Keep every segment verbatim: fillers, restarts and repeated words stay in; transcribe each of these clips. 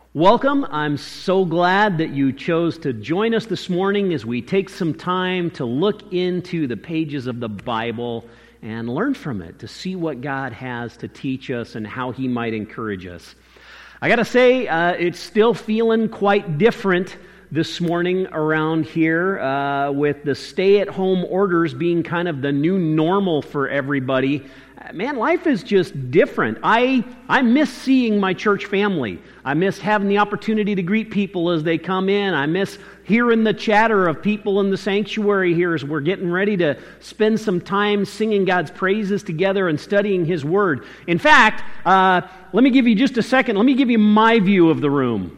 Welcome. I'm so glad that you chose to join us this morning as we take some time to look into the pages of the Bible and learn from it, to see what God has to teach us and how He might encourage us. I got to say, uh, it's still feeling quite different this morning around here uh, with the stay-at-home orders being kind of the new normal for everybody. Man, life is just different. I I miss seeing my church family. I miss having the opportunity to greet people as they come in. I miss hearing the chatter of people in the sanctuary here as we're getting ready to spend some time singing God's praises together and studying His Word. In fact, uh, let me give you just a second. Let me give you my view of the room.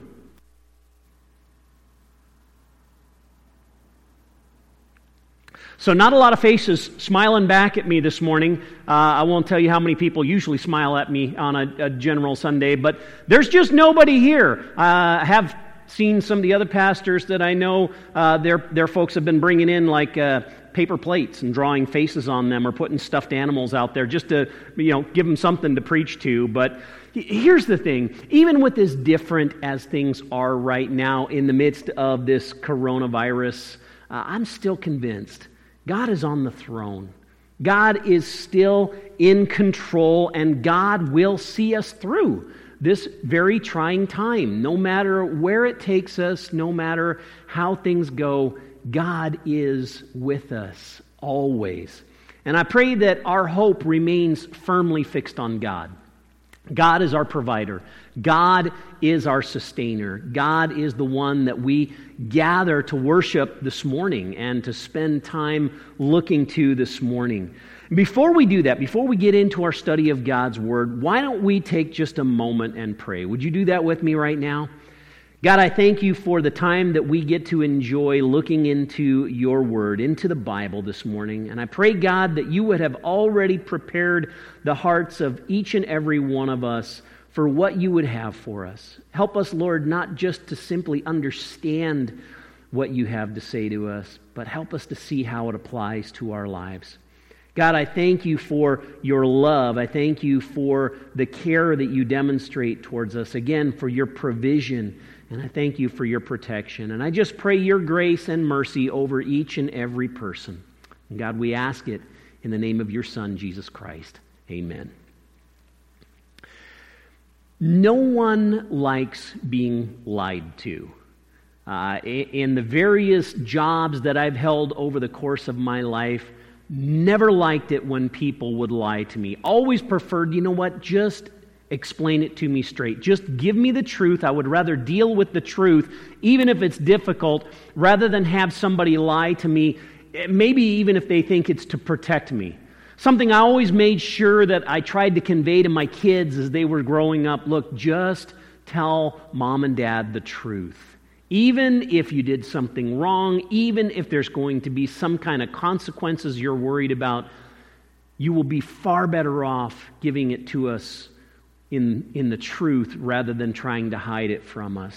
So not a lot of faces smiling back at me this morning. Uh, I won't tell you how many people usually smile at me on a, a general Sunday, but there's just nobody here. Uh, I have seen some of the other pastors that I know, uh, their, their folks have been bringing in like uh, paper plates and drawing faces on them or putting stuffed animals out there just to, you know, give them something to preach to. But here's the thing, even with as different as things are right now in the midst of this coronavirus, uh, I'm still convinced God is on the throne. God is still in control, and God will see us through this very trying time. No matter where it takes us, no matter how things go, God is with us always. And I pray that our hope remains firmly fixed on God. God is our provider. God is our sustainer. God is the one that we gather to worship this morning and to spend time looking to this morning. Before we do that, before we get into our study of God's Word, why don't we take just a moment and pray? Would you do that with me right now? God, I thank You for the time that we get to enjoy looking into Your Word, into the Bible this morning. And I pray, God, that You would have already prepared the hearts of each and every one of us for what You would have for us. Help us, Lord, not just to simply understand what You have to say to us, but help us to see how it applies to our lives. God, I thank You for Your love. I thank You for the care that You demonstrate towards us. Again, for Your provision. And I thank You for Your protection. And I just pray Your grace and mercy over each and every person. And God, we ask it in the name of Your Son, Jesus Christ. Amen. No one likes being lied to. Uh, in the various jobs that I've held over the course of my life, never liked it when people would lie to me. Always preferred, you know what, just explain it to me straight. Just give me the truth. I would rather deal with the truth, even if it's difficult, rather than have somebody lie to me, maybe even if they think it's to protect me. Something I always made sure that I tried to convey to my kids as they were growing up, look, just tell mom and dad the truth. Even if you did something wrong, even if there's going to be some kind of consequences you're worried about, you will be far better off giving it to us in, in the truth rather than trying to hide it from us.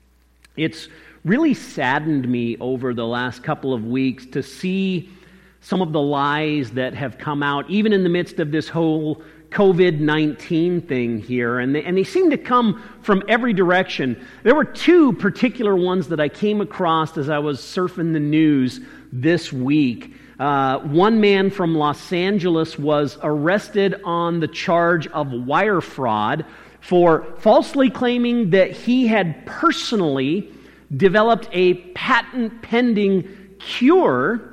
It's really saddened me over the last couple of weeks to see some of the lies that have come out, even in the midst of this whole covid nineteen thing here, and they, and they seem to come from every direction. There were two particular ones that I came across as I was surfing the news this week. Uh, one man from Los Angeles was arrested on the charge of wire fraud for falsely claiming that he had personally developed a patent-pending cure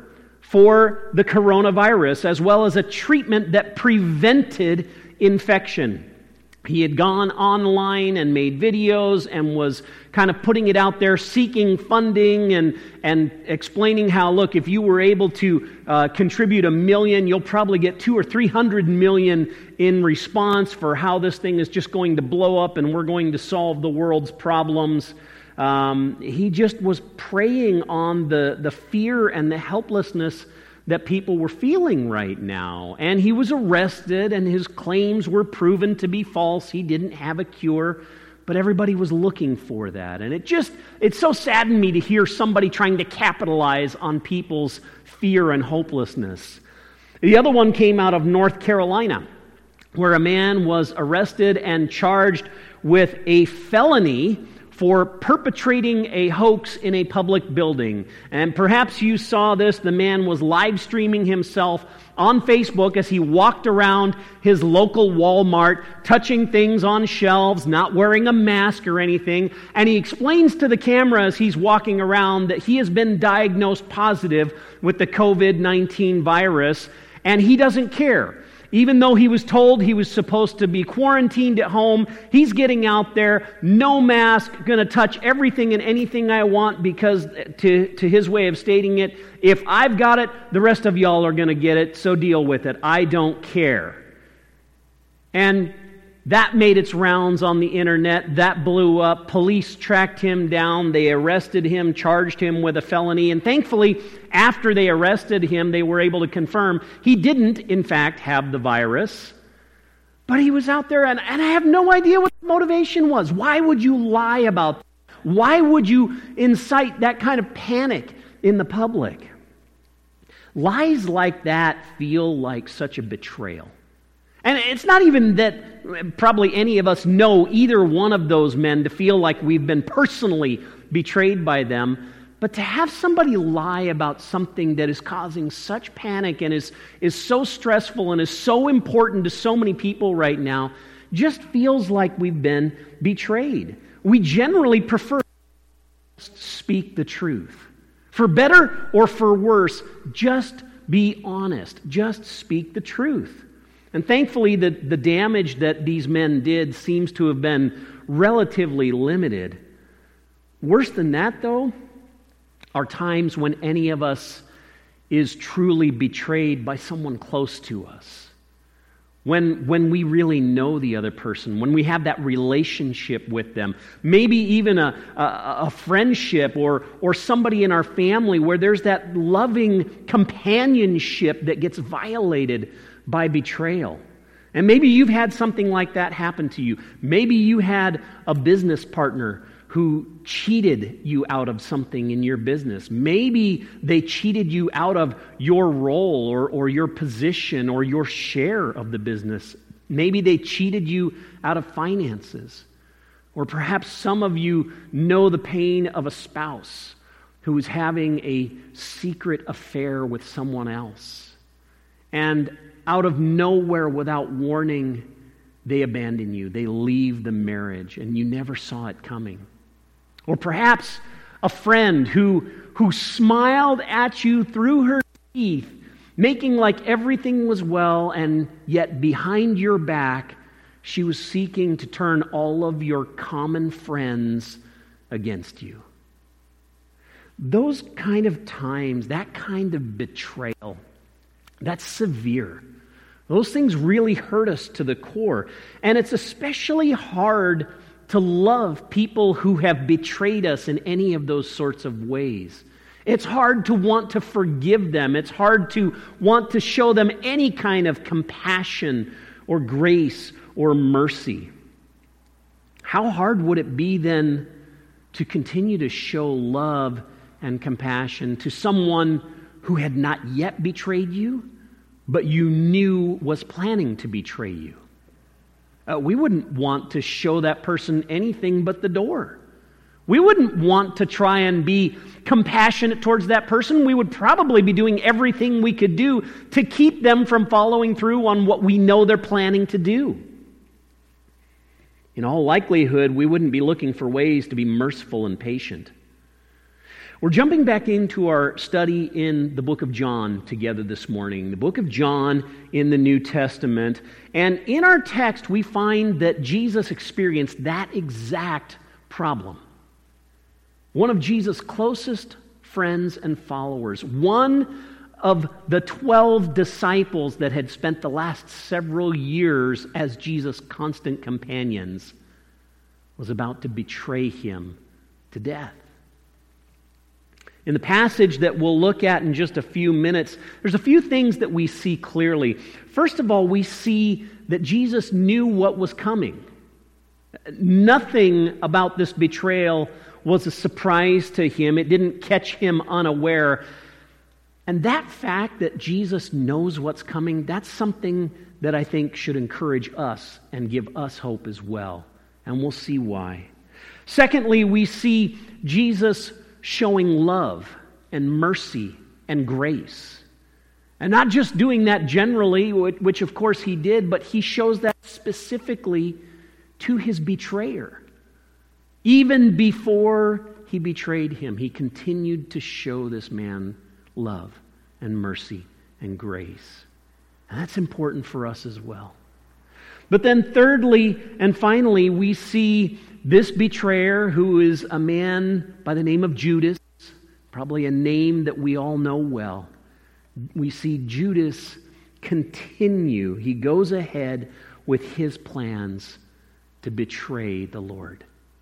for the coronavirus, as well as a treatment that prevented infection. He had gone online and made videos and was kind of putting it out there, seeking funding and, and explaining how, look, if you were able to uh, contribute a million, you'll probably get two or three hundred million in response for how this thing is just going to blow up and we're going to solve the world's problems. Um, he just was preying on the, the fear and the helplessness that people were feeling right now. And he was arrested, and his claims were proven to be false. He didn't have a cure, but everybody was looking for that. And it just, it so saddened me to hear somebody trying to capitalize on people's fear and hopelessness. The other one came out of North Carolina, where a man was arrested and charged with a felony for perpetrating a hoax in a public building. And perhaps you saw this. The man was live streaming himself on Facebook as he walked around his local Walmart, touching things on shelves, not wearing a mask or anything. And he explains to the camera as he's walking around that he has been diagnosed positive with the covid nineteen virus, and he doesn't care. Even though he was told he was supposed to be quarantined at home, he's getting out there, no mask, going to touch everything and anything I want because, to, to his way of stating it, if I've got it, the rest of y'all are going to get it, so deal with it. I don't care. And that made its rounds on the internet. That blew up. Police tracked him down. They arrested him, charged him with a felony. And thankfully, after they arrested him, they were able to confirm he didn't, in fact, have the virus. But he was out there, and, and I have no idea what the motivation was. Why would you lie about that? Why would you incite that kind of panic in the public? Lies like that feel like such a betrayal. And it's not even that probably any of us know either one of those men to feel like we've been personally betrayed by them, but to have somebody lie about something that is causing such panic and is, is so stressful and is so important to so many people right now just feels like we've been betrayed. We generally prefer to speak the truth. For better or for worse, just be honest. Just speak the truth. And thankfully, the, the damage that these men did seems to have been relatively limited. Worse than that, though, are times when any of us is truly betrayed by someone close to us. When, when we really know the other person, when we have that relationship with them, maybe even a, a, a friendship or, or somebody in our family where there's that loving companionship that gets violated by betrayal. And maybe you've had something like that happen to you. Maybe you had a business partner who cheated you out of something in your business. Maybe they cheated you out of your role or, or your position or your share of the business. Maybe they cheated you out of finances. Or perhaps some of you know the pain of a spouse who is having a secret affair with someone else. And out of nowhere, without warning, they abandon you. They leave the marriage, and you never saw it coming. Or perhaps a friend who, who smiled at you through her teeth, making like everything was well, and yet behind your back, she was seeking to turn all of your common friends against you. Those kind of times, that kind of betrayal, that's severe. Those things really hurt us to the core. And it's especially hard to love people who have betrayed us in any of those sorts of ways. It's hard to want to forgive them. It's hard to want to show them any kind of compassion or grace or mercy. How hard would it be then to continue to show love and compassion to someone who had not yet betrayed you, but you knew was planning to betray you? Uh, we wouldn't want to show that person anything but the door. We wouldn't want to try and be compassionate towards that person. We would probably be doing everything we could do to keep them from following through on what we know they're planning to do. In all likelihood, we wouldn't be looking for ways to be merciful and patient. We're jumping back into our study in the book of John together this morning. The book of John in the New Testament. And in our text, we find that Jesus experienced that exact problem. One of Jesus' closest friends and followers, one of the twelve disciples that had spent the last several years as Jesus' constant companions, was about to betray him to death. In the passage that we'll look at in just a few minutes, there's a few things that we see clearly. First of all, we see that Jesus knew what was coming. Nothing about this betrayal was a surprise to him. It didn't catch him unaware. And that fact that Jesus knows what's coming, that's something that I think should encourage us and give us hope as well. And we'll see why. Secondly, we see Jesus showing love and mercy and grace. And not just doing that generally, which of course he did, but he shows that specifically to his betrayer. Even before he betrayed him, he continued to show this man love and mercy and grace. And that's important for us as well. But then thirdly and finally, we see this betrayer, who is a man by the name of Judas, probably a name that we all know well. We see Judas continue. He goes ahead with his plans to betray the Lord.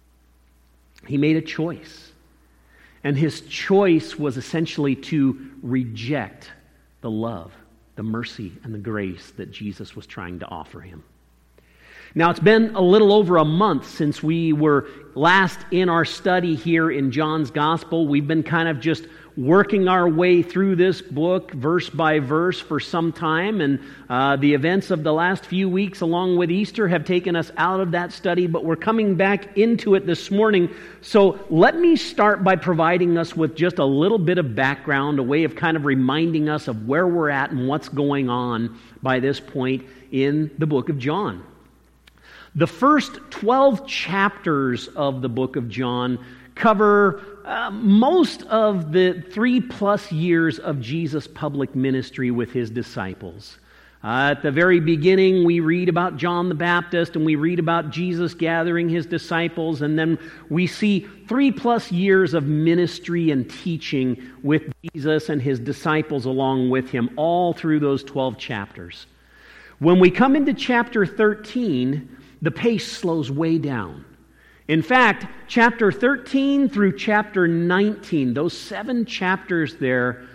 He made a choice. And his choice was essentially to reject the love, the mercy, and the grace that Jesus was trying to offer him. Now, it's been a little over a month since we were last in our study here in John's Gospel. We've been kind of just working our way through this book verse by verse for some time, and uh, the events of the last few weeks along with Easter have taken us out of that study, but we're coming back into it this morning. So let me start by providing us with just a little bit of background, a way of kind of reminding us of where we're at and what's going on by this point in the book of John. The first twelve chapters of the book of John cover uh, most of the three plus years of Jesus' public ministry with his disciples. Uh, at the very beginning, we read about John the Baptist, and we read about Jesus gathering his disciples, and then we see three plus years of ministry and teaching with Jesus and his disciples along with him, all through those twelve chapters. When we come into chapter thirteen, the pace slows way down. In fact, chapter thirteen through chapter nineteen, those seven chapters there,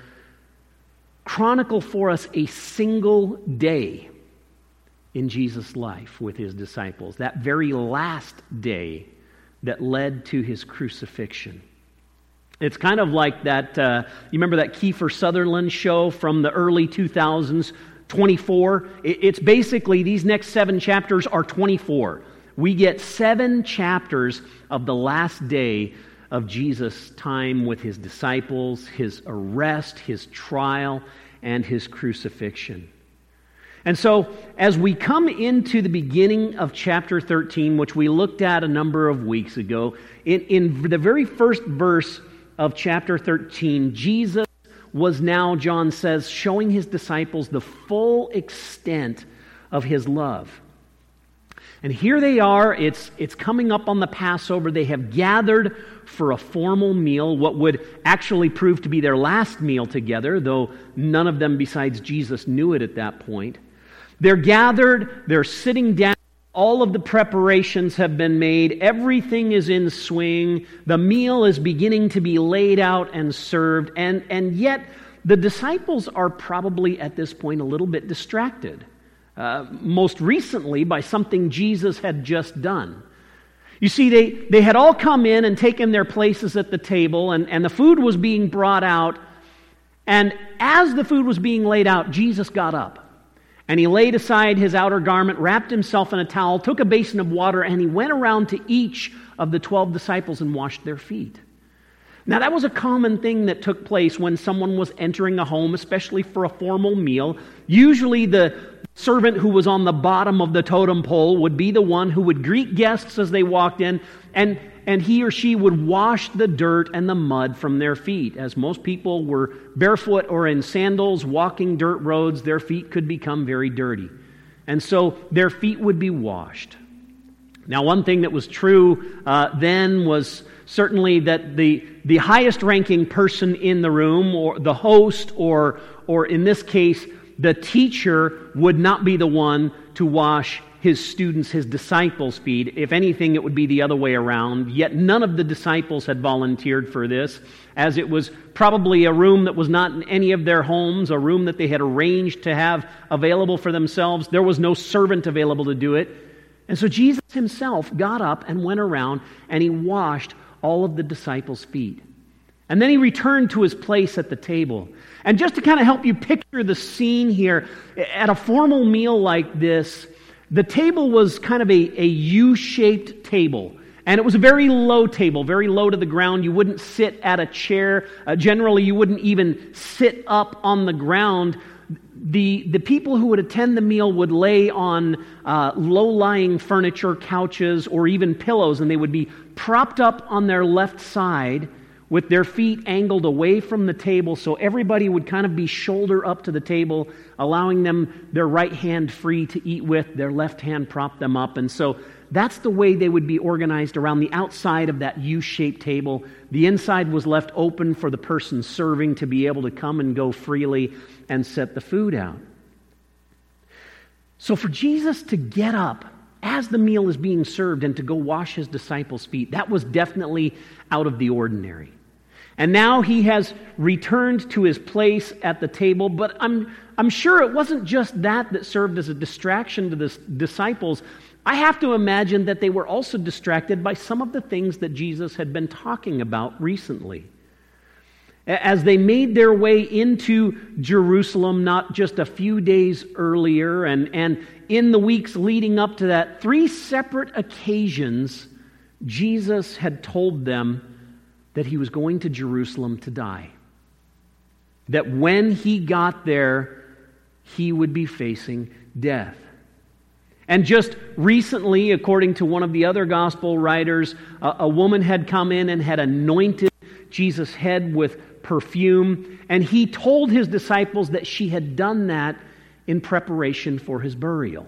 chronicle for us a single day in Jesus' life with his disciples. That very last day that led to his crucifixion. It's kind of like that, uh, you remember that Kiefer Sutherland show from the early two thousands, twenty-four? It's basically, these next seven chapters are twenty-four. We get seven chapters of the last day of Jesus' time with his disciples, his arrest, his trial, and his crucifixion. And so, as we come into the beginning of chapter thirteen, which we looked at a number of weeks ago, in, in the very first verse of chapter thirteen, Jesus was now, John says, showing his disciples the full extent of his love. And here they are, it's, it's coming up on the Passover. They have gathered for a formal meal, what would actually prove to be their last meal together, though none of them besides Jesus knew it at that point. They're gathered, they're sitting down, all of the preparations have been made, everything is in swing, the meal is beginning to be laid out and served, and, and yet the disciples are probably at this point a little bit distracted. Uh, most recently by something Jesus had just done. You see, they, they had all come in and taken their places at the table, and, and the food was being brought out, and as the food was being laid out, Jesus got up. And he laid aside his outer garment, wrapped himself in a towel, took a basin of water, and he went around to each of the twelve disciples and washed their feet. Now, that was a common thing that took place when someone was entering a home, especially for a formal meal. Usually the servant who was on the bottom of the totem pole would be the one who would greet guests as they walked in, and, and he or she would wash the dirt and the mud from their feet. As most people were barefoot or in sandals walking dirt roads, their feet could become very dirty. And so their feet would be washed. Now, one thing that was true uh, then was certainly that the, the highest ranking person in the room, or the host, or, or in this case, the teacher, would not be the one to wash his students, his disciples' feet. If anything, it would be the other way around. Yet none of the disciples had volunteered for this, as it was probably a room that was not in any of their homes, a room that they had arranged to have available for themselves. There was no servant available to do it. And so Jesus himself got up and went around, and he washed all of the disciples' feet. And then he returned to his place at the table. And just to kind of help you picture the scene here, at a formal meal like this, the table was kind of a, a U-shaped table. And it was a very low table, very low to the ground. You wouldn't sit at a chair. Uh, generally, you wouldn't even sit up on the ground. The, the people who would attend the meal would lay on uh, low-lying furniture, couches, or even pillows, and they would be propped up on their left side with their feet angled away from the table, so everybody would kind of be shoulder up to the table, allowing them their right hand free to eat with, their left hand prop them up. And so that's the way they would be organized around the outside of that U-shaped table. The inside was left open for the person serving to be able to come and go freely and set the food out. So for Jesus to get up as the meal is being served and to go wash his disciples' feet, that was definitely out of the ordinary. And now he has returned to his place at the table, but I'm, I'm sure it wasn't just that that served as a distraction to the disciples. I have to imagine that they were also distracted by some of the things that Jesus had been talking about recently. As they made their way into Jerusalem not just a few days earlier, and, and in the weeks leading up to that, three separate occasions, Jesus had told them that he was going to Jerusalem to die. That when he got there, he would be facing death. And just recently, according to one of the other gospel writers, a, a woman had come in and had anointed Jesus' head with perfume, and he told his disciples that she had done that in preparation for his burial.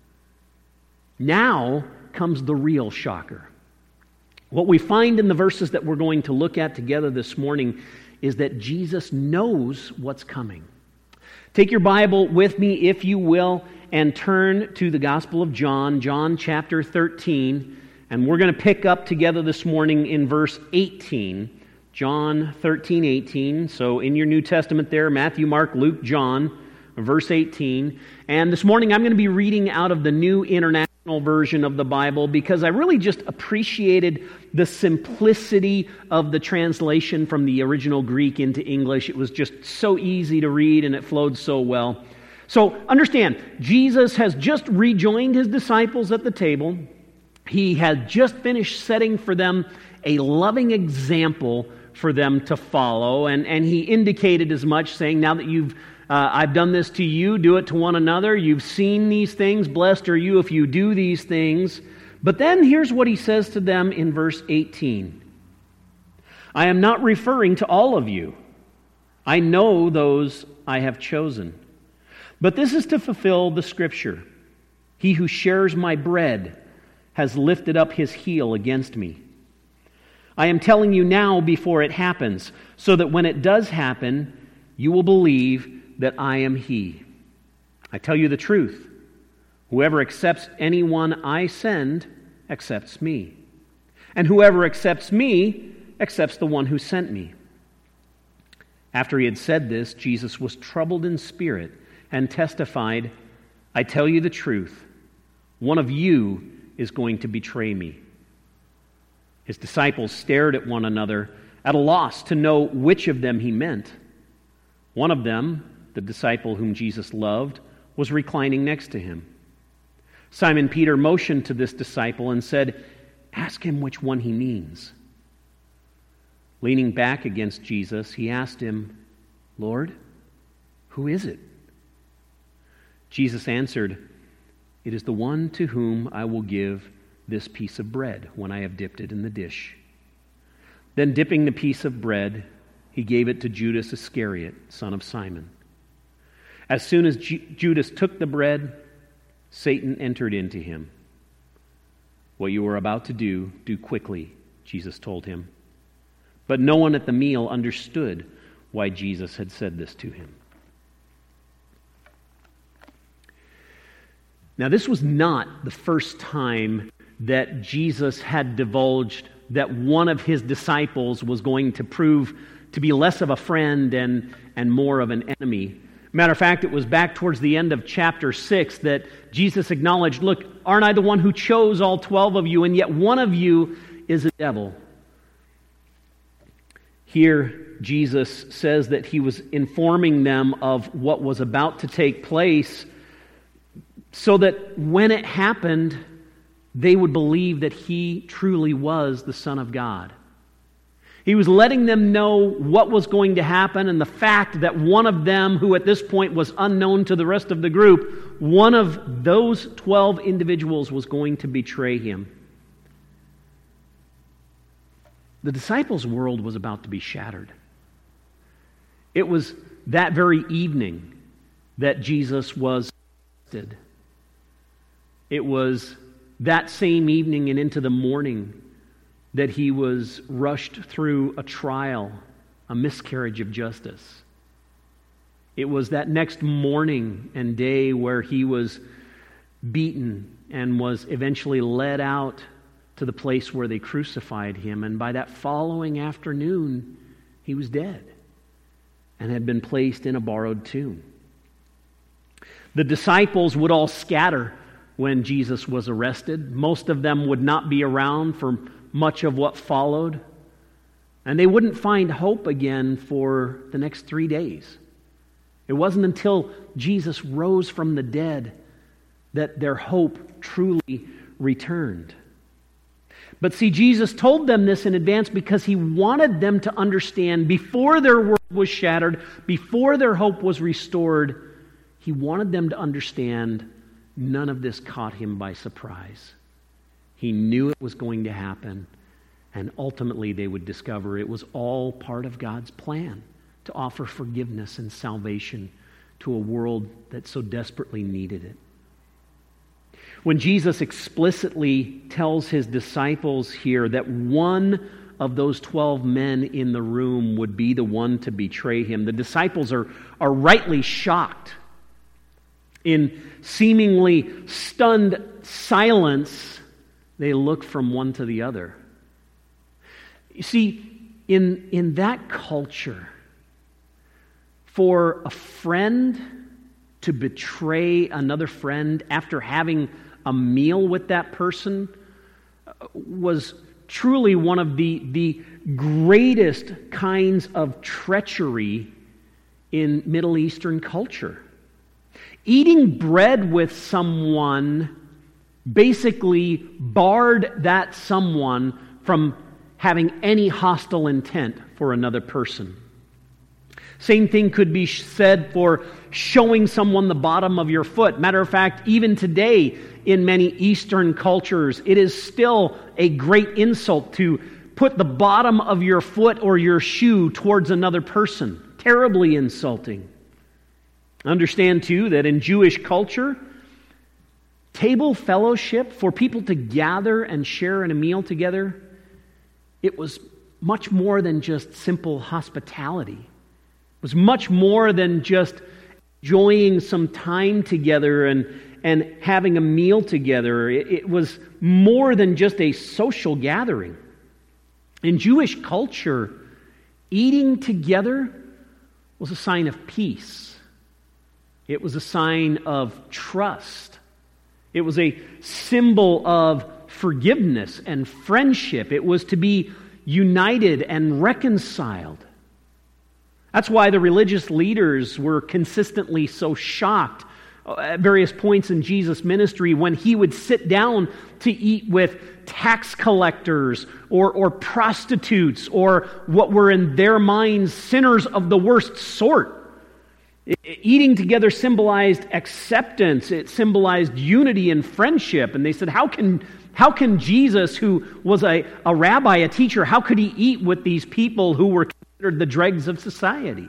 Now comes the real shocker. What we find in the verses that we're going to look at together this morning is that Jesus knows what's coming. Take your Bible with me, if you will, and turn to the Gospel of John, John chapter thirteen, and we're going to pick up together this morning in verse eighteen. John thirteen, eighteen. So in your New Testament there, Matthew, Mark, Luke, John, verse eighteen. And this morning I'm going to be reading out of the New International Version of the Bible because I really just appreciated the simplicity of the translation from the original Greek into English. It was just so easy to read and it flowed so well. So understand, Jesus has just rejoined his disciples at the table. He had just finished setting for them a loving example for them to follow, and, and he indicated as much, saying, now that you've uh, I've done this to you, do it to one another. You've seen these things. Blessed are you if you do these things. But then here's what he says to them in verse eighteen. I am not referring to all of you. I know those I have chosen. But this is to fulfill the Scripture. He who shares my bread has lifted up his heel against me. I am telling you now before it happens, so that when it does happen, you will believe that I am He. I tell you the truth. Whoever accepts anyone I send accepts me. And whoever accepts me accepts the one who sent me. After he had said this, Jesus was troubled in spirit and testified, I tell you the truth. One of you is going to betray me. His disciples stared at one another, at a loss to know which of them he meant. One of them, the disciple whom Jesus loved, was reclining next to him. Simon Peter motioned to this disciple and said, ask him which one he means. Leaning back against Jesus, he asked him, Lord, who is it? Jesus answered, it is the one to whom I will give this piece of bread when I have dipped it in the dish. Then dipping the piece of bread, he gave it to Judas Iscariot, son of Simon. As soon as Ju- Judas took the bread, Satan entered into him. What you are about to do, do quickly, Jesus told him. But no one at the meal understood why Jesus had said this to him. Now, this was not the first time that Jesus had divulged that one of his disciples was going to prove to be less of a friend and, and more of an enemy. Matter of fact, it was back towards the end of chapter six that Jesus acknowledged, look, aren't I the one who chose all twelve of you, and yet one of you is a devil? Here, Jesus says that he was informing them of what was about to take place so that when it happened, they would believe that he truly was the Son of God. He was letting them know what was going to happen, and the fact that one of them, who at this point was unknown to the rest of the group, one of those twelve individuals was going to betray him. The disciples' world was about to be shattered. It was that very evening that Jesus was arrested. It was that same evening and into the morning that he was rushed through a trial, a miscarriage of justice. It was that next morning and day where he was beaten and was eventually led out to the place where they crucified him. And by that following afternoon, he was dead and had been placed in a borrowed tomb. The disciples would all scatter when Jesus was arrested. Most of them would not be around for much of what followed. And they wouldn't find hope again for the next three days. It wasn't until Jesus rose from the dead that their hope truly returned. But see, Jesus told them this in advance because he wanted them to understand before their world was shattered, before their hope was restored, he wanted them to understand none of this caught him by surprise. He knew it was going to happen, and ultimately they would discover it was all part of God's plan to offer forgiveness and salvation to a world that so desperately needed it. When Jesus explicitly tells his disciples here that one of those twelve men in the room would be the one to betray him, the disciples are, are rightly shocked. In seemingly stunned silence, they look from one to the other. You see, in, in that culture, for a friend to betray another friend after having a meal with that person was truly one of the, the greatest kinds of treachery in Middle Eastern culture. Eating bread with someone basically barred that someone from having any hostile intent for another person. Same thing could be said for showing someone the bottom of your foot. Matter of fact, even today in many Eastern cultures, it is still a great insult to put the bottom of your foot or your shoe towards another person. Terribly insulting. Understand, too, that in Jewish culture, table fellowship, for people to gather and share in a meal together, it was much more than just simple hospitality. It was much more than just enjoying some time together and, and having a meal together. It, it was more than just a social gathering. In Jewish culture, eating together was a sign of peace. It was a sign of trust. It was a symbol of forgiveness and friendship. It was to be united and reconciled. That's why the religious leaders were consistently so shocked at various points in Jesus' ministry when he would sit down to eat with tax collectors or, or prostitutes or what were in their minds sinners of the worst sort. Eating together symbolized acceptance. It symbolized unity and friendship. And they said, how can, how can Jesus, who was a, a rabbi, a teacher, how could he eat with these people who were considered the dregs of society?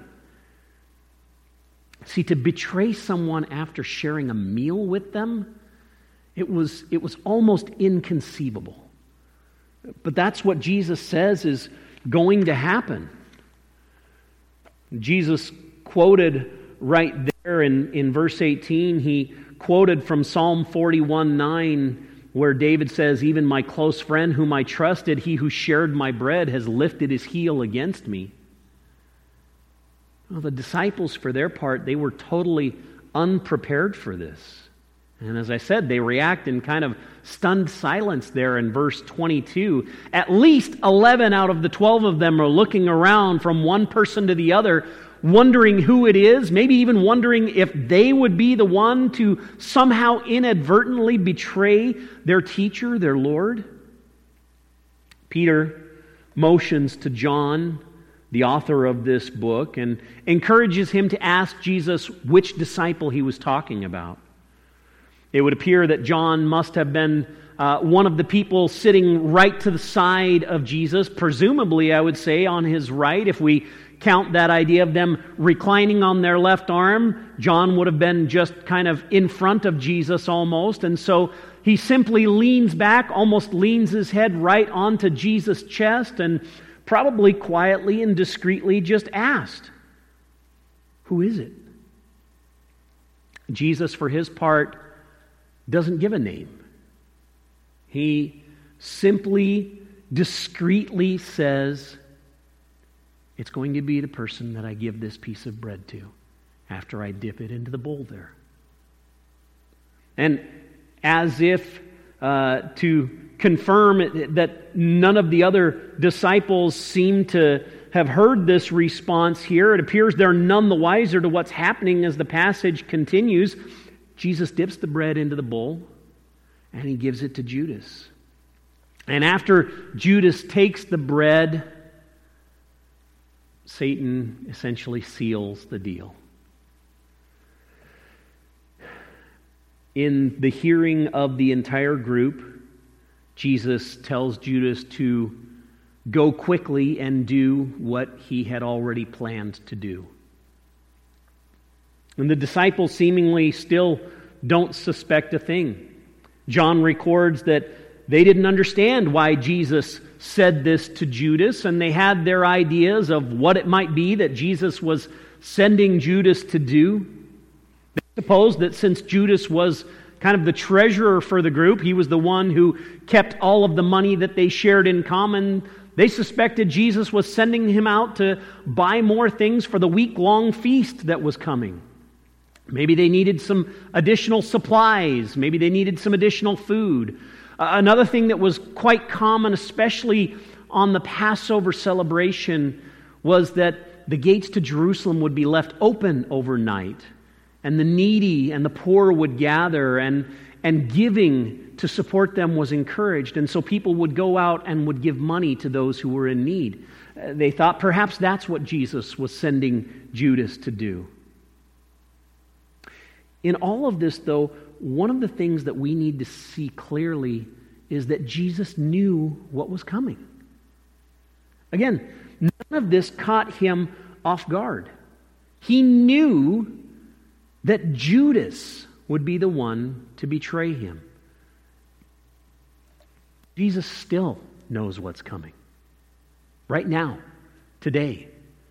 See, to betray someone after sharing a meal with them, it was, it was almost inconceivable. But that's what Jesus says is going to happen. Jesus quoted right there in, in verse eighteen, he quoted from Psalm forty-one nine, where David says, "Even my close friend whom I trusted, he who shared my bread, has lifted his heel against me." Well, the disciples, for their part, they were totally unprepared for this. And as I said, they react in kind of stunned silence there in verse twenty-two. At least eleven out of the twelve of them are looking around from one person to the other, wondering who it is, maybe even wondering if they would be the one to somehow inadvertently betray their teacher, their Lord. Peter motions to John, the author of this book, and encourages him to ask Jesus which disciple he was talking about. It would appear that John must have been uh, one of the people sitting right to the side of Jesus, presumably, I would say, on his right. If we count that idea of them reclining on their left arm, John would have been just kind of in front of Jesus almost. And so he simply leans back, almost leans his head right onto Jesus' chest, and probably quietly and discreetly just asked, "Who is it?" Jesus, for his part, doesn't give a name. He simply, discreetly says, "It's going to be the person that I give this piece of bread to after I dip it into the bowl there." And as if uh, to confirm that none of the other disciples seem to have heard this response here, it appears they're none the wiser to what's happening as the passage continues. Jesus dips the bread into the bowl and he gives it to Judas. And after Judas takes the bread, Satan essentially seals the deal. In the hearing of the entire group, Jesus tells Judas to go quickly and do what he had already planned to do. And the disciples seemingly still don't suspect a thing. John records that they didn't understand why Jesus said this to Judas, and they had their ideas of what it might be that Jesus was sending Judas to do. They supposed that since Judas was kind of the treasurer for the group, he was the one who kept all of the money that they shared in common. They suspected Jesus was sending him out to buy more things for the week-long feast that was coming. Maybe they needed some additional supplies. Maybe they needed some additional food. Uh, another thing that was quite common, especially on the Passover celebration, was that the gates to Jerusalem would be left open overnight, and the needy and the poor would gather, and, and giving to support them was encouraged. And so people would go out and would give money to those who were in need. Uh, they thought perhaps that's what Jesus was sending Judas to do. In all of this, though, one of the things that we need to see clearly is that Jesus knew what was coming. Again, none of this caught him off guard. He knew that Judas would be the one to betray him. Jesus still knows what's coming. Right now, today.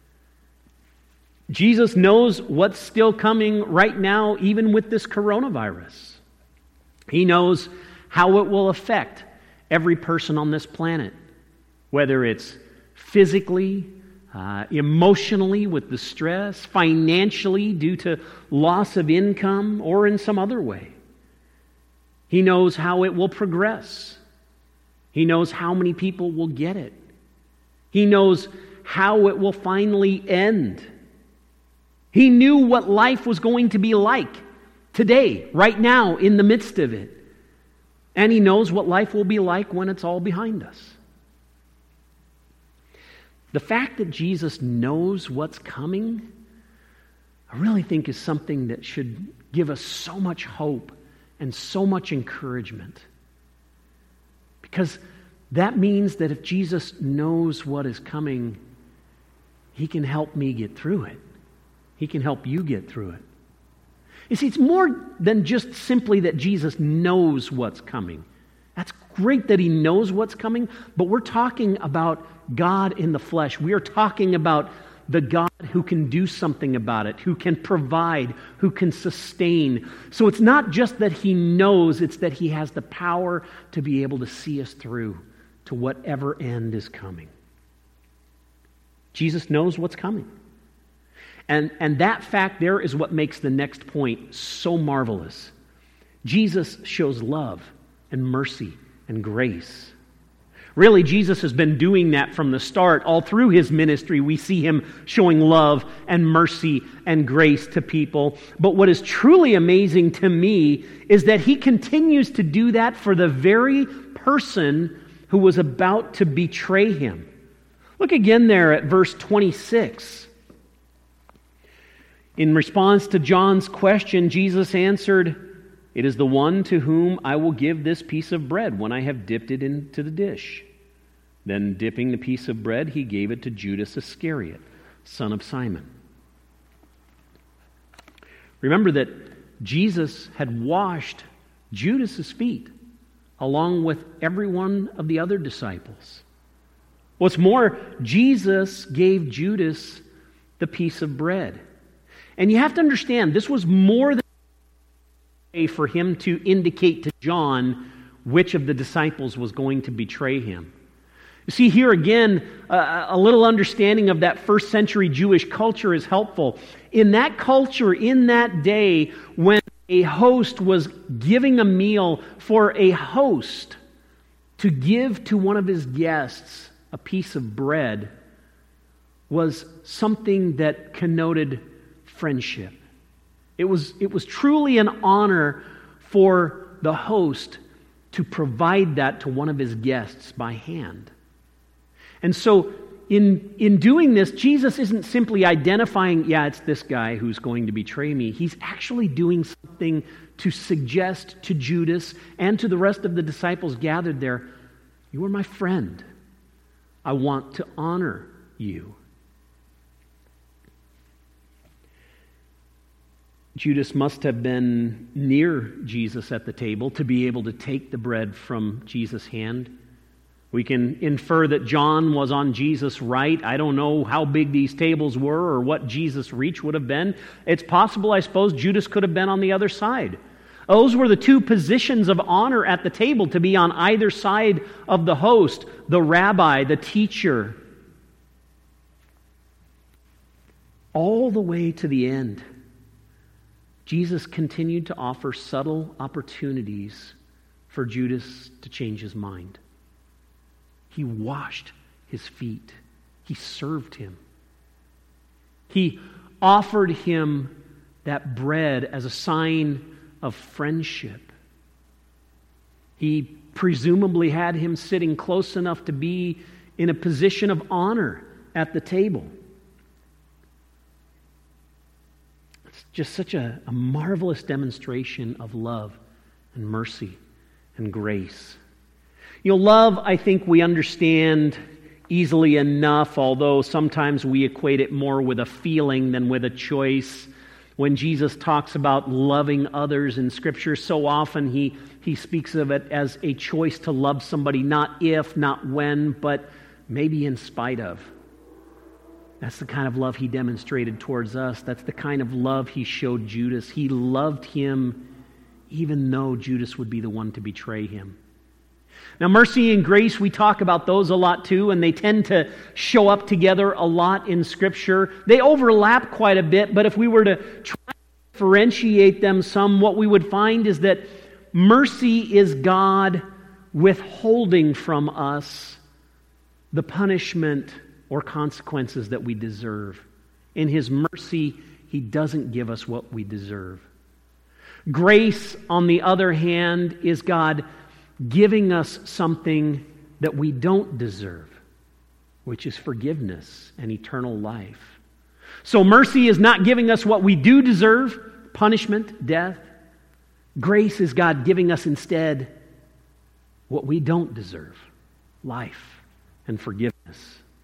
Jesus knows what's still coming right now, even with this coronavirus. He knows how it will affect every person on this planet, whether it's physically, uh, emotionally with the stress, financially due to loss of income, or in some other way. He knows how it will progress. He knows how many people will get it. He knows how it will finally end. He knew what life was going to be like today, right now, in the midst of it. And He knows what life will be like when it's all behind us. The fact that Jesus knows what's coming, I really think is something that should give us so much hope and so much encouragement. Because that means that if Jesus knows what is coming, He can help me get through it. He can help you get through it. You see, it's more than just simply that Jesus knows what's coming. That's great that He knows what's coming, but we're talking about God in the flesh. We are talking about the God who can do something about it, who can provide, who can sustain. So it's not just that He knows, it's that He has the power to be able to see us through to whatever end is coming. Jesus knows what's coming. And, and that fact there is what makes the next point so marvelous. Jesus shows love and mercy and grace. Really, Jesus has been doing that from the start. All through his ministry, we see him showing love and mercy and grace to people. But what is truly amazing to me is that he continues to do that for the very person who was about to betray him. Look again there at verse twenty-six. In response to John's question, Jesus answered, "It is the one to whom I will give this piece of bread when I have dipped it into the dish." Then, dipping the piece of bread, he gave it to Judas Iscariot, son of Simon. Remember that Jesus had washed Judas's feet along with every one of the other disciples. What's more, Jesus gave Judas the piece of bread. And you have to understand, this was more than a way for him to indicate to John which of the disciples was going to betray him. You see, here again, uh, a little understanding of that first century Jewish culture is helpful. In that culture, in that day, when a host was giving a meal, for a host to give to one of his guests a piece of bread was something that connoted friendship. It was, it was truly an honor for the host to provide that to one of his guests by hand. And so in, in doing this, Jesus isn't simply identifying, yeah, it's this guy who's going to betray me. He's actually doing something to suggest to Judas and to the rest of the disciples gathered there, you are my friend. I want to honor you. Judas must have been near Jesus at the table to be able to take the bread from Jesus' hand. We can infer that John was on Jesus' right. I don't know how big these tables were or what Jesus' reach would have been. It's possible, I suppose, Judas could have been on the other side. Those were the two positions of honor at the table, to be on either side of the host, the rabbi, the teacher. All the way to the end, Jesus continued to offer subtle opportunities for Judas to change his mind. He washed his feet. He served him. He offered him that bread as a sign of friendship. He presumably had him sitting close enough to be in a position of honor at the table. It's just such a, a marvelous demonstration of love and mercy and grace. You know, love, I think we understand easily enough, although sometimes we equate it more with a feeling than with a choice. When Jesus talks about loving others in Scripture, so often he, he speaks of it as a choice to love somebody, not if, not when, but maybe in spite of. That's the kind of love he demonstrated towards us. That's the kind of love he showed Judas. He loved him even though Judas would be the one to betray him. Now, mercy and grace, we talk about those a lot too, and they tend to show up together a lot in Scripture. They overlap quite a bit, but if we were to try to differentiate them some, what we would find is that mercy is God withholding from us the punishment or consequences that we deserve. In His mercy, He doesn't give us what we deserve. Grace, on the other hand, is God giving us something that we don't deserve, which is forgiveness and eternal life. So mercy is not giving us what we do deserve, punishment, death. Grace is God giving us instead what we don't deserve, life and forgiveness.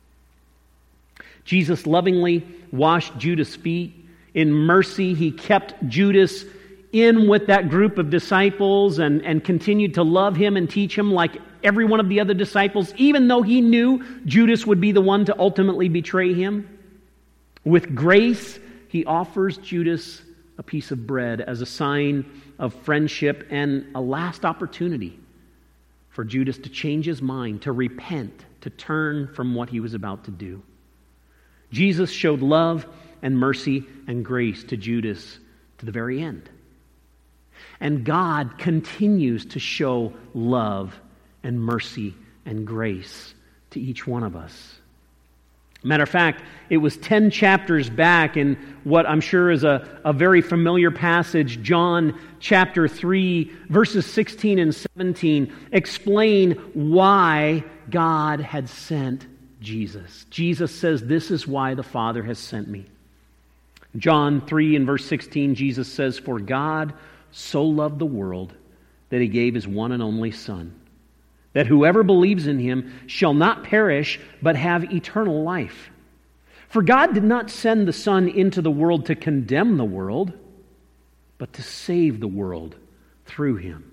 Jesus lovingly washed Judas' feet. In mercy, He kept Judas in with that group of disciples and, and continued to love him and teach him like every one of the other disciples, even though He knew Judas would be the one to ultimately betray him. With grace, He offers Judas a piece of bread as a sign of friendship and a last opportunity for Judas to change his mind, to repent, to turn from what he was about to do. Jesus showed love and mercy and grace to Judas to the very end. And God continues to show love and mercy and grace to each one of us. Matter of fact, it was ten chapters back in what I'm sure is a, a very familiar passage, John chapter three, verses sixteen and seventeen, explain why God had sent Jesus. Jesus says, "This is why the Father has sent me." John three and verse sixteen, Jesus says, "For God so loved the world that He gave His one and only Son, that whoever believes in Him shall not perish, but have eternal life. For God did not send the Son into the world to condemn the world, but to save the world through Him."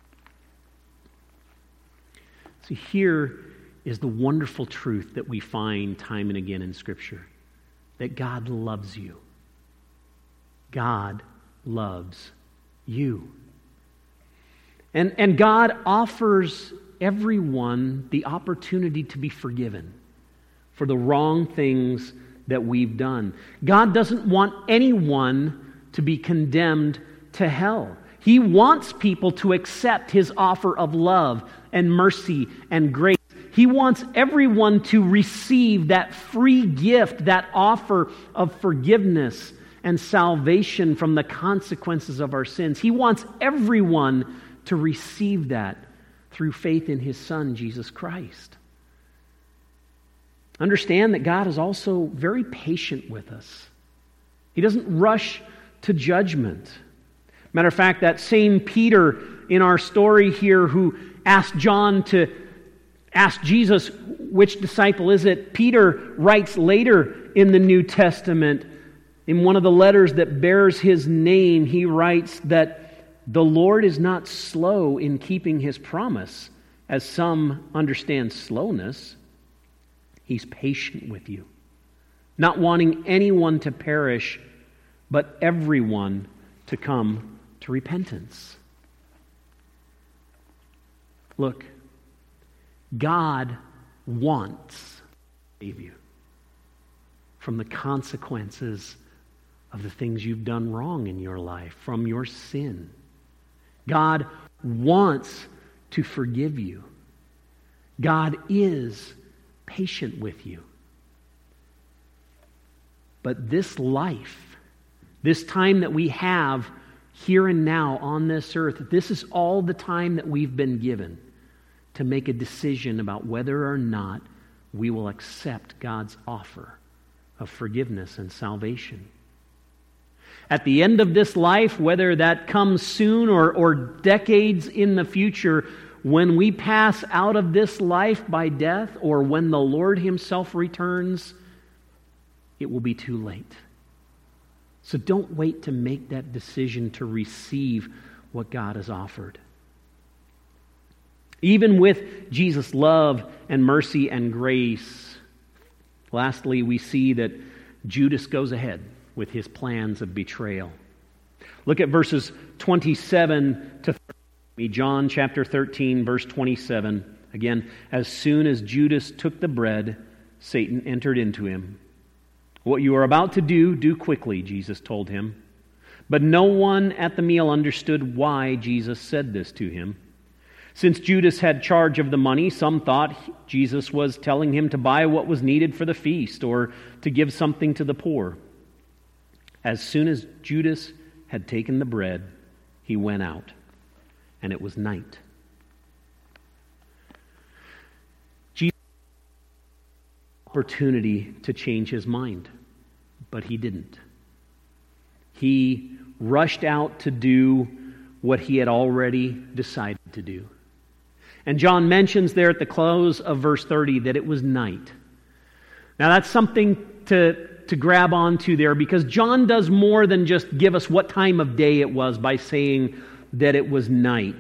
See, here is the wonderful truth that we find time and again in Scripture, that God loves you. God loves you. And, and God offers everyone the opportunity to be forgiven for the wrong things that we've done. God doesn't want anyone to be condemned to hell. He wants people to accept His offer of love and mercy and grace. He wants everyone to receive that free gift, that offer of forgiveness and salvation from the consequences of our sins. He wants everyone to receive that through faith in His Son, Jesus Christ. Understand that God is also very patient with us. He doesn't rush to judgment. Matter of fact, that same Peter in our story here who asked John to ask Jesus, which disciple is it? Peter writes later in the New Testament, in one of the letters that bears his name, he writes that the Lord is not slow in keeping His promise, as some understand slowness. He's patient with you, not wanting anyone to perish, but everyone to come to repentance. Look, God wants to save you from the consequences of the things you've done wrong in your life, from your sin. God wants to forgive you. God is patient with you. But this life, this time that we have here and now on this earth, this is all the time that we've been given to make a decision about whether or not we will accept God's offer of forgiveness and salvation. At the end of this life, whether that comes soon or, or decades in the future, when we pass out of this life by death or when the Lord Himself returns, it will be too late. So don't wait to make that decision to receive what God has offered. Even with Jesus' love and mercy and grace, lastly, we see that Judas goes ahead with his plans of betrayal. Look at verses twenty-seven to thirty. John chapter thirteen, verse twenty-seven. Again, as soon as Judas took the bread, Satan entered into him. "What you are about to do, do quickly," Jesus told him. But no one at the meal understood why Jesus said this to him. Since Judas had charge of the money, some thought Jesus was telling him to buy what was needed for the feast or to give something to the poor. As soon as Judas had taken the bread, he went out, and it was night. Jesus had the opportunity to change his mind, but he didn't. He rushed out to do what he had already decided to do. And John mentions there at the close of verse thirty that it was night. Now that's something to, to grab onto there, because John does more than just give us what time of day it was by saying that it was night.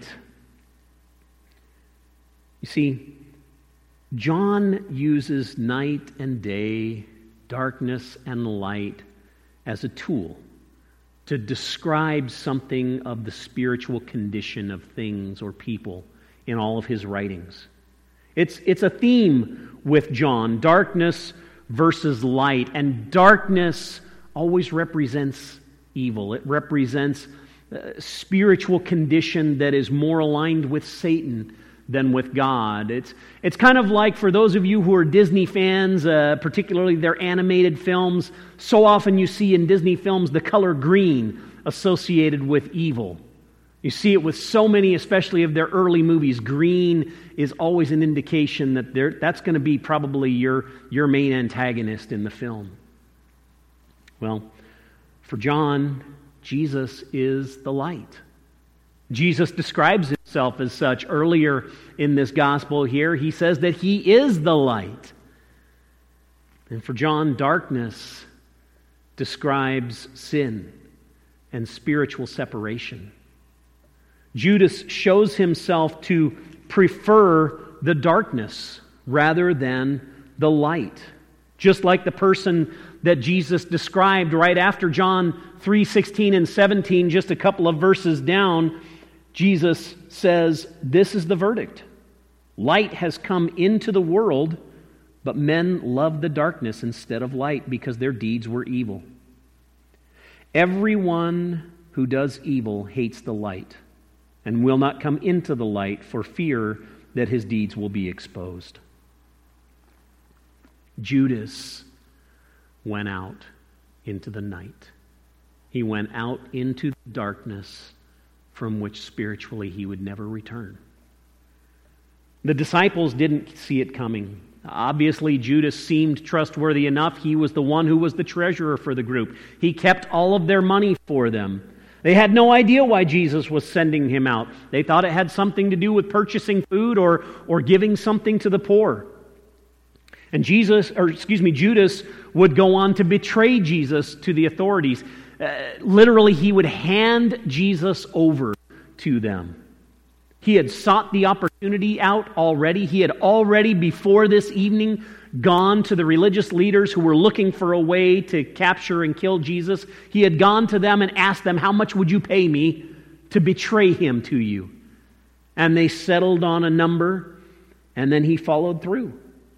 You see, John uses night and day, darkness and light as a tool to describe something of the spiritual condition of things or people in all of his writings. It's, it's a theme with John, darkness versus light. And darkness always represents evil. It represents a spiritual condition that is more aligned with Satan than with God. It's it's kind of like, for those of you who are Disney fans, uh, particularly their animated films, so often you see in Disney films the color green associated with evil. You see it with so many, especially of their early movies. Green is always an indication that they're, that's going to be probably your, your main antagonist in the film. Well, for John, Jesus is the light. Jesus describes himself as such. Earlier in this gospel here, he says that he is the light. And for John, darkness describes sin and spiritual separation. Judas shows himself to prefer the darkness rather than the light. Just like the person that Jesus described right after John three sixteen and seventeen, just a couple of verses down, Jesus says, "This is the verdict. Light has come into the world, but men loved the darkness instead of light because their deeds were evil. Everyone who does evil hates the light and will not come into the light for fear that his deeds will be exposed." Judas went out into the night. He went out into the darkness from which spiritually he would never return. The disciples didn't see it coming. Obviously, Judas seemed trustworthy enough. He was the one who was the treasurer for the group. He kept all of their money for them. They had no idea why Jesus was sending him out. They thought it had something to do with purchasing food or, or giving something to the poor. And Jesus, or excuse me, Judas would go on to betray Jesus to the authorities. Uh, literally, he would hand Jesus over to them. He had sought the opportunity out already. He had already, before this evening, gone to the religious leaders who were looking for a way to capture and kill Jesus. He had gone to them and asked them, "How much would you pay me to betray him to you?" And they settled on a number, and then he followed through.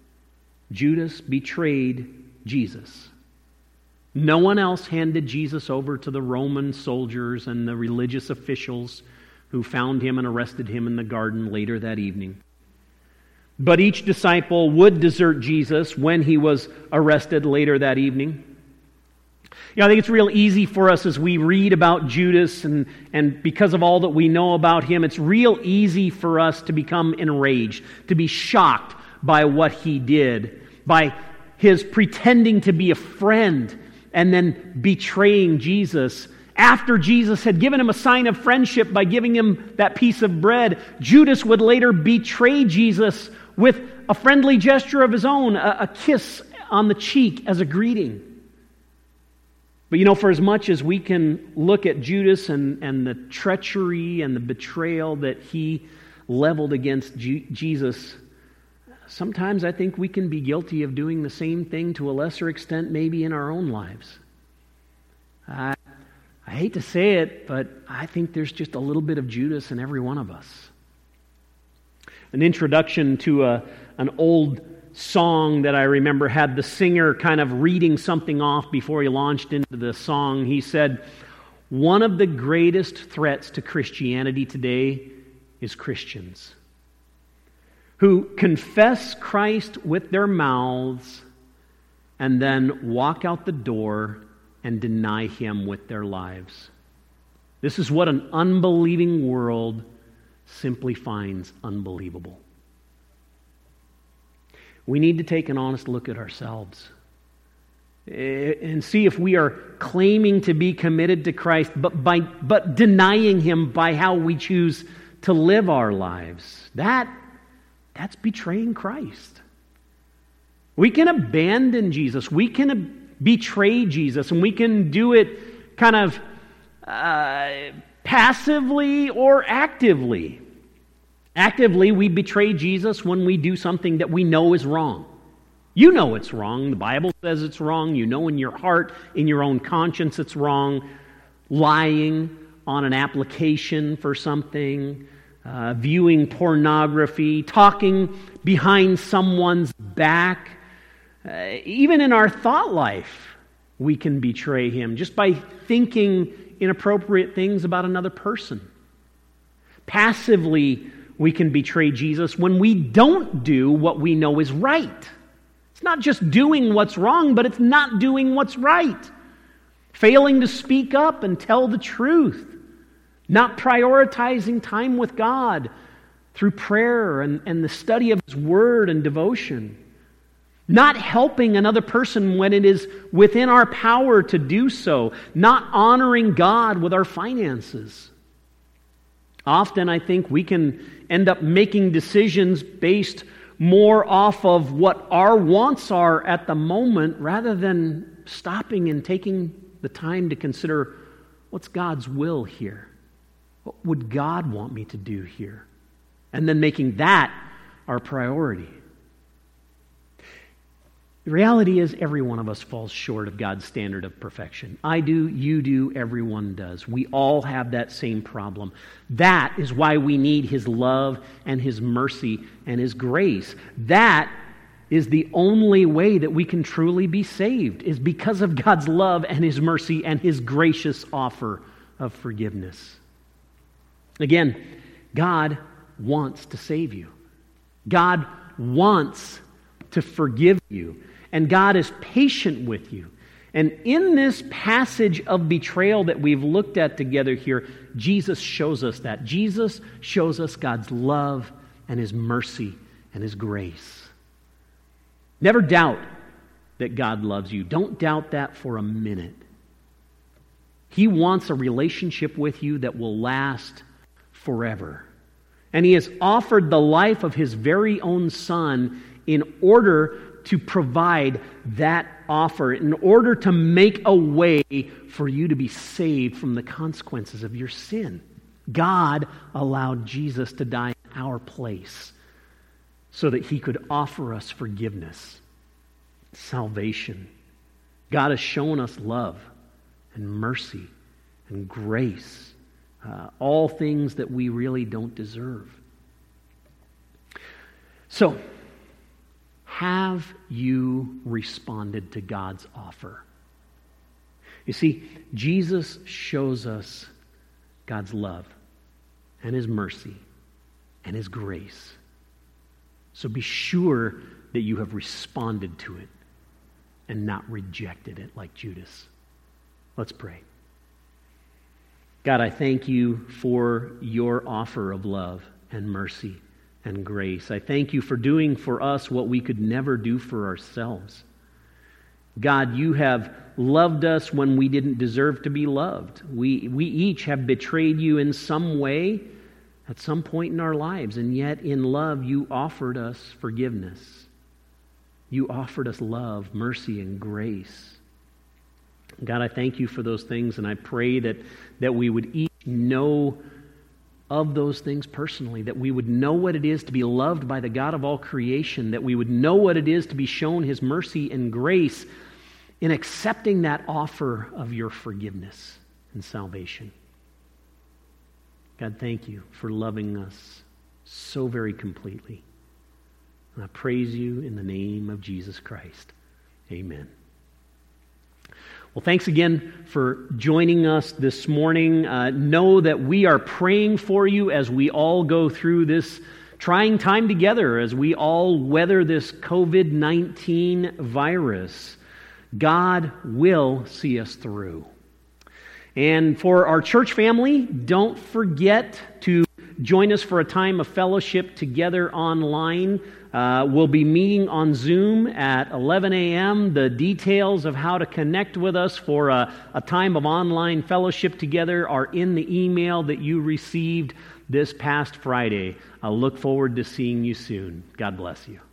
Judas betrayed Jesus. No one else handed Jesus over to the Roman soldiers and the religious officials who found him and arrested him in the garden later that evening. But each disciple would desert Jesus when he was arrested later that evening. You know, I think it's real easy for us as we read about Judas, and, and because of all that we know about him, it's real easy for us to become enraged, to be shocked by what he did, by his pretending to be a friend and then betraying Jesus. After Jesus had given him a sign of friendship by giving him that piece of bread, Judas would later betray Jesus with a friendly gesture of his own, a, a kiss on the cheek as a greeting. But you know, for as much as we can look at Judas and, and the treachery and the betrayal that he leveled against G- Jesus, sometimes I think we can be guilty of doing the same thing to a lesser extent maybe in our own lives. I, I hate to say it, but I think there's just a little bit of Judas in every one of us. An introduction to a, an old song that I remember had the singer kind of reading something off before he launched into the song. He said, "One of the greatest threats to Christianity today is Christians who confess Christ with their mouths and then walk out the door and deny Him with their lives. This is what an unbelieving world simply finds unbelievable." We need to take an honest look at ourselves and see if we are claiming to be committed to Christ, but by but denying Him by how we choose to live our lives. That That's betraying Christ. We can abandon Jesus. We can ab- betray Jesus, and we can do it kind of uh, passively or actively. Actively, we betray Jesus when we do something that we know is wrong. You know it's wrong. The Bible says it's wrong. You know in your heart, in your own conscience, it's wrong. Lying on an application for something, Uh, viewing pornography, talking behind someone's back. Uh, even in our thought life, we can betray Him just by thinking inappropriate things about another person. Passively, we can betray Jesus when we don't do what we know is right. It's not just doing what's wrong, but it's not doing what's right. Failing to speak up and tell the truth. Not prioritizing time with God through prayer and, and the study of His Word and devotion. Not helping another person when it is within our power to do so. Not honoring God with our finances. Often I think we can end up making decisions based more off of what our wants are at the moment rather than stopping and taking the time to consider what's God's will here. What would God want me to do here? And then making that our priority. The reality is every one of us falls short of God's standard of perfection. I do, you do, everyone does. We all have that same problem. That is why we need His love and His mercy and His grace. That is the only way that we can truly be saved, is because of God's love and His mercy and His gracious offer of forgiveness. Again, God wants to save you. God wants to forgive you. And God is patient with you. And in this passage of betrayal that we've looked at together here, Jesus shows us that. Jesus shows us God's love and His mercy and His grace. Never doubt that God loves you. Don't doubt that for a minute. He wants a relationship with you that will last forever. And He has offered the life of His very own Son in order to provide that offer, in order to make a way for you to be saved from the consequences of your sin. God allowed Jesus to die in our place so that He could offer us forgiveness, salvation. God has shown us love and mercy and grace, uh, all things that we really don't deserve. So, have you responded to God's offer? You see, Jesus shows us God's love and His mercy and His grace. So be sure that you have responded to it and not rejected it like Judas. Let's pray. God, I thank you for your offer of love and mercy and grace. I thank you for doing for us what we could never do for ourselves. God, you have loved us when we didn't deserve to be loved. We, we each have betrayed you in some way at some point in our lives, and yet in love you offered us forgiveness. You offered us love, mercy, and grace. God, I thank you for those things, and I pray that, that we would each know of those things personally, that we would know what it is to be loved by the God of all creation, that we would know what it is to be shown His mercy and grace in accepting that offer of your forgiveness and salvation. God, thank you for loving us so very completely. And I praise you in the name of Jesus Christ. Amen. Well, thanks again for joining us this morning. Uh, know that we are praying for you as we all go through this trying time together, as we all weather this covid nineteen virus. God will see us through. And for our church family, don't forget to join us for a time of fellowship together online. Uh, we'll be meeting on Zoom at eleven a.m. The details of how to connect with us for a, a time of online fellowship together are in the email that you received this past Friday. I'll look forward to seeing you soon. God bless you.